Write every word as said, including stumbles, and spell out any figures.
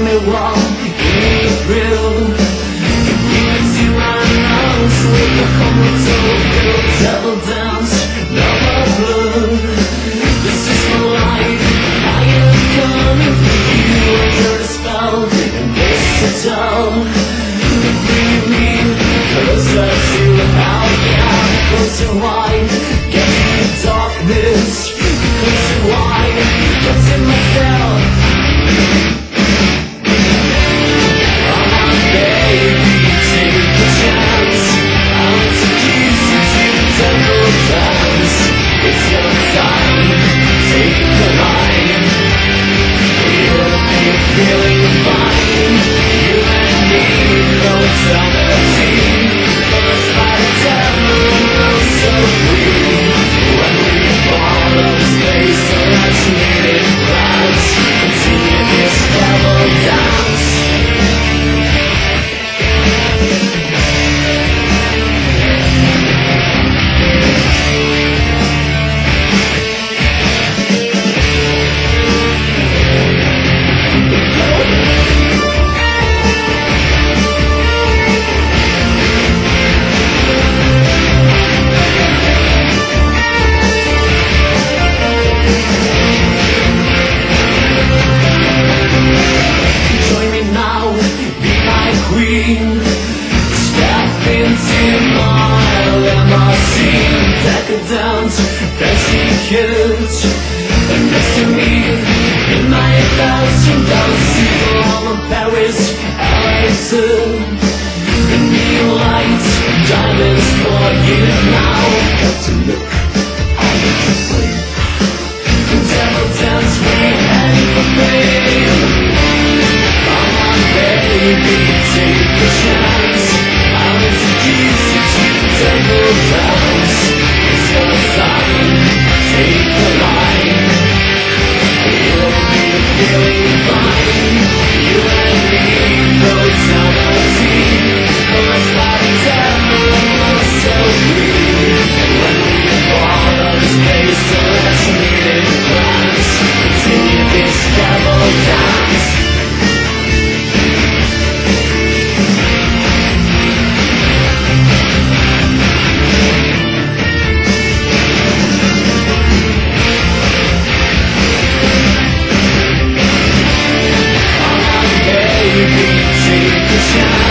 me warm, give me a thrill. You can see my nose with the homicidal pill. Devil dance, no more blue. This is my life, I am coming for you. Under the spell, and this is all. Bring me closer to how yeah, close and wide. Get in the darkness, close and wide. Get in myself. Come on, baby, take a chance. I'll introduce you to the temple dance. It's your time, take the line. You'll be feeling fine. You and me, no eternity. First by the devil, we're so free. When we fall of space, so let's meet in France. Continue this devil dance. Step into my limousine, decadent, fancy kids, and next to me, in my thousand galaxies, all of Paris, L A too. The neon lights, diamonds for you now. Got to look, I need to sleep. The devil dance, ready for me. Come on, baby, take a chance. I'll introduce you to the temple dance. It's your time, take the line. You'll be feeling fine. You and me, no eternity. Cause by the devil, we're so free. When we fall out of space, so let's meet in France. Continue this devil dance. Take a chance.